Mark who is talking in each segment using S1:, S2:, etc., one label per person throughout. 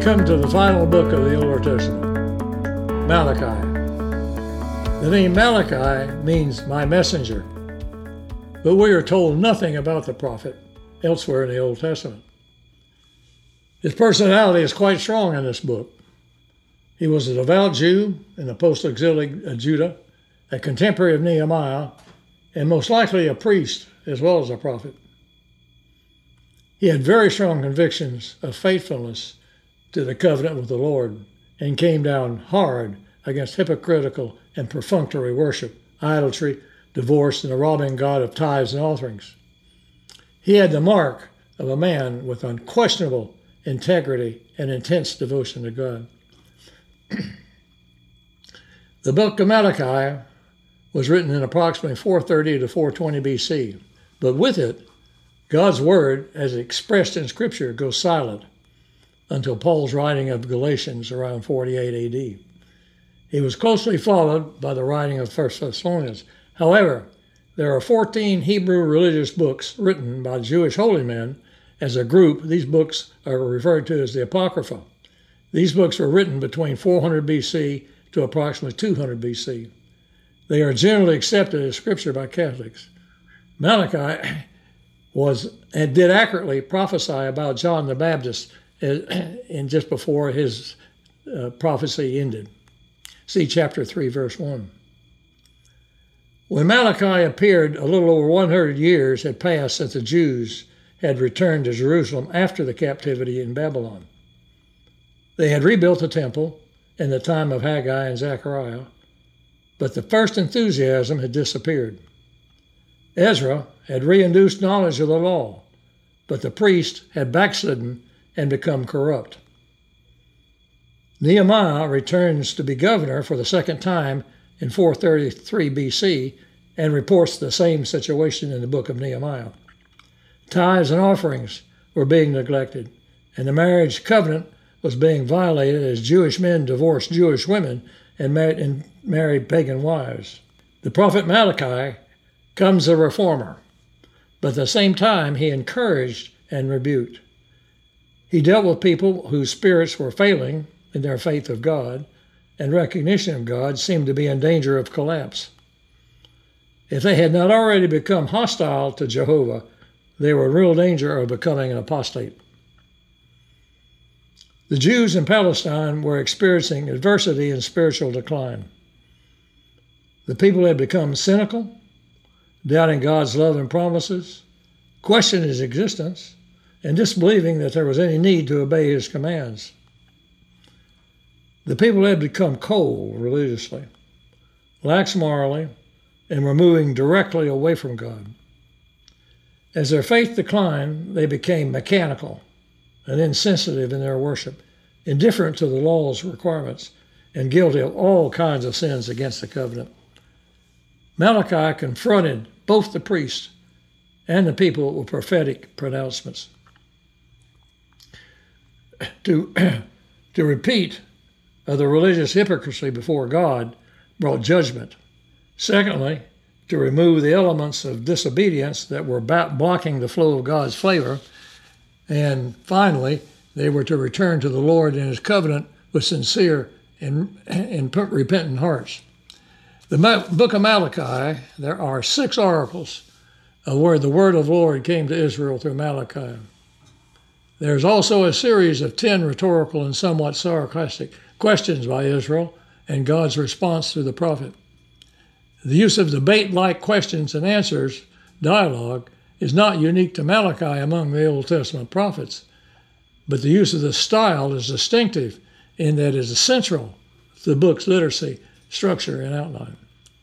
S1: come to the final book of the Old Testament, Malachi. The name Malachi means my messenger, but we are told nothing about the prophet elsewhere in the Old Testament. His personality is quite strong in this book. He was a devout Jew in the post-exilic Judah, a contemporary of Nehemiah, and most likely a priest as well as a prophet. He had very strong convictions of faithfulness to the covenant with the Lord and came down hard against hypocritical and perfunctory worship, idolatry, divorce, and the robbing God of tithes and offerings. He had the mark of a man with unquestionable integrity and intense devotion to God. The book of Malachi was written in approximately 430 to 420 BC, but with it, God's word, as expressed in Scripture, goes silent until Paul's writing of Galatians around 48 AD. He was closely followed by the writing of 1 Thessalonians. However, there are 14 Hebrew religious books written by Jewish holy men. As a group, these books are referred to as the Apocrypha. These books were written between 400 BC to approximately 200 BC. They are generally accepted as Scripture by Catholics. Malachi did accurately prophesy about John the Baptist in just before his prophecy ended. See chapter 3, verse 1. When Malachi appeared, a little over 100 years had passed since the Jews had returned to Jerusalem after the captivity in Babylon. They had rebuilt the temple in the time of Haggai and Zechariah, but the first enthusiasm had disappeared. Ezra had reintroduced knowledge of the law, but the priest had backslidden and become corrupt. Nehemiah returns to be governor for the second time in 433 BC and reports the same situation in the book of Nehemiah. Tithes and offerings were being neglected, and the marriage covenant was being violated as Jewish men divorced Jewish women and married pagan wives. The prophet Malachi comes a reformer, but at the same time he encouraged and rebuked. He dealt with people whose spirits were failing in their faith of God, and recognition of God seemed to be in danger of collapse. If they had not already become hostile to Jehovah, they were in real danger of becoming an apostate. The Jews in Palestine were experiencing adversity and spiritual decline. The people had become cynical, doubting God's love and promises, questioning his existence, and disbelieving that there was any need to obey his commands. The people had become cold religiously, lax morally, and were moving directly away from God. As their faith declined, they became mechanical and insensitive in their worship, indifferent to the law's requirements, and guilty of all kinds of sins against the covenant. Malachi confronted both the priests and the people with prophetic pronouncements. To repeat of the religious hypocrisy before God brought judgment. Secondly, to remove the elements of disobedience that were blocking the flow of God's favor. And finally, they were to return to the Lord in his covenant with sincere and repentant hearts. The book of Malachi, there are 6 oracles where the word of the Lord came to Israel through Malachi. There's also a series of 10 rhetorical and somewhat sarcastic questions by Israel and God's response through the prophet. The use of debate-like questions and answers, dialogue, is not unique to Malachi among the Old Testament prophets, but the use of this style is distinctive in that it is essential to the book's literacy, structure, and outline.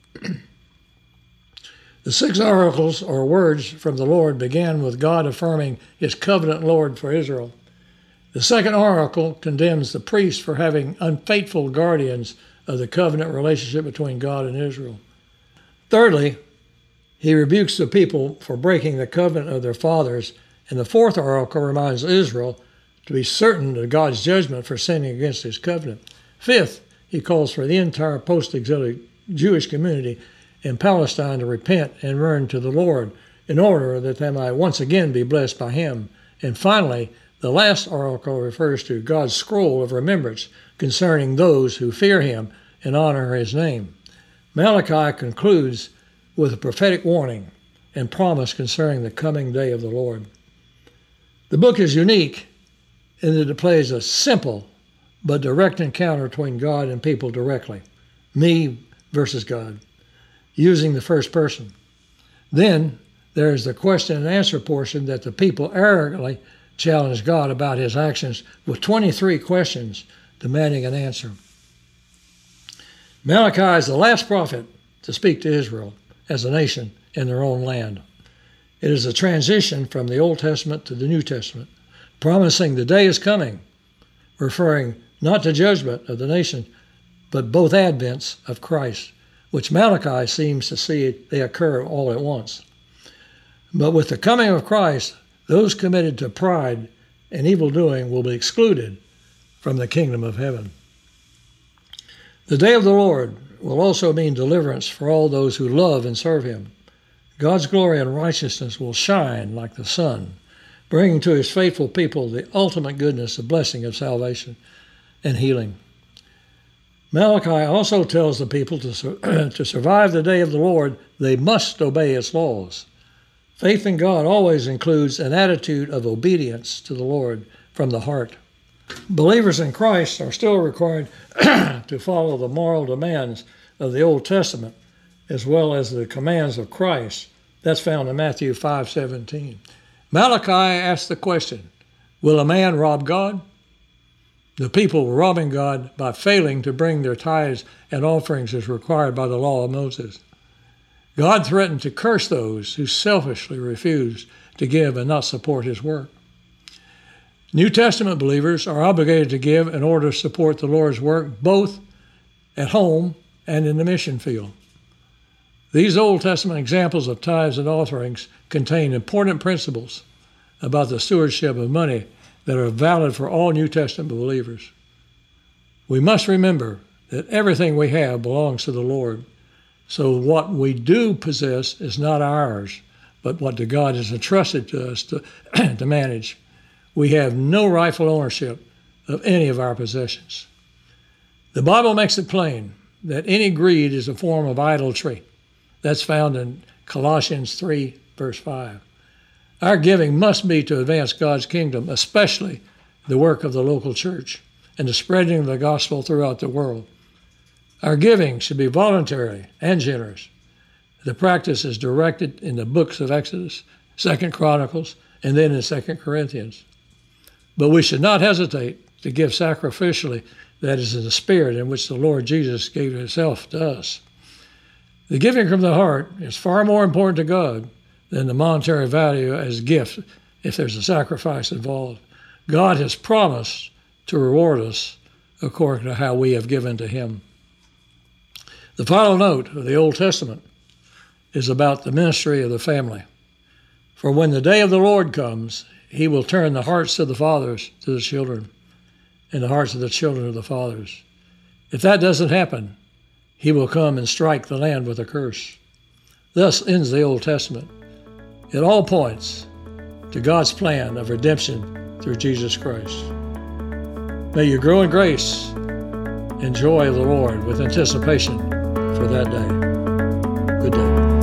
S1: The 6 oracles, or words from the Lord, began with God affirming his covenant Lord for Israel. The second oracle condemns the priests for having unfaithful guardians of the covenant relationship between God and Israel. Thirdly, he rebukes the people for breaking the covenant of their fathers, and the fourth oracle reminds Israel to be certain of God's judgment for sinning against his covenant. Fifth, he calls for the entire post-exilic Jewish community in Palestine to repent and turn to the Lord in order that they might once again be blessed by him. And finally, The last oracle refers to God's scroll of remembrance concerning those who fear him and honor his name. Malachi concludes with a prophetic warning and promise concerning the coming day of the Lord. The book is unique in that it plays a simple but direct encounter between God and people directly, me versus God, using the first person. Then there is the question and answer portion that the people arrogantly challenge God about his actions with 23 questions demanding an answer. Malachi is the last prophet to speak to Israel as a nation in their own land. It is a transition from the Old Testament to the New Testament, promising the day is coming, referring not to judgment of the nation, but both advents of Christ, which Malachi seems to see they occur all at once. But with the coming of Christ, those committed to pride and evil doing will be excluded from the kingdom of heaven. The day of the Lord will also mean deliverance for all those who love and serve him. God's glory and righteousness will shine like the sun, bringing to his faithful people the ultimate goodness, the blessing of salvation and healing. Malachi also tells the people to survive the day of the Lord, they must obey its laws. Faith in God always includes an attitude of obedience to the Lord from the heart. Believers in Christ are still required to follow the moral demands of the Old Testament as well as the commands of Christ. That's found in Matthew 5:17. Malachi asked the question, will a man rob God? The people were robbing God by failing to bring their tithes and offerings as required by the law of Moses. God threatened to curse those who selfishly refused to give and not support his work. New Testament believers are obligated to give in order to support the Lord's work both at home and in the mission field. These Old Testament examples of tithes and offerings contain important principles about the stewardship of money that are valid for all New Testament believers. We must remember that everything we have belongs to the Lord, so what we do possess is not ours, but what God has entrusted to us to manage. We have no rightful ownership of any of our possessions. The Bible makes it plain that any greed is a form of idolatry. That's found in Colossians 3, verse 5. Our giving must be to advance God's kingdom, especially the work of the local church and the spreading of the gospel throughout the world. Our giving should be voluntary and generous. The practice is directed in the books of Exodus, 2 Chronicles, and then in 2 Corinthians. But we should not hesitate to give sacrificially, that is, in the spirit in which the Lord Jesus gave himself to us. The giving from the heart is far more important to God than the monetary value as a gift if there's a sacrifice involved. God has promised to reward us according to how we have given to him. The final note of the Old Testament is about the ministry of the family. For when the day of the Lord comes, he will turn the hearts of the fathers to the children and the hearts of the children to the fathers. If that doesn't happen, he will come and strike the land with a curse. Thus ends the Old Testament. It all points to God's plan of redemption through Jesus Christ. May you grow in grace and joy of the Lord with anticipation for that day. Good day.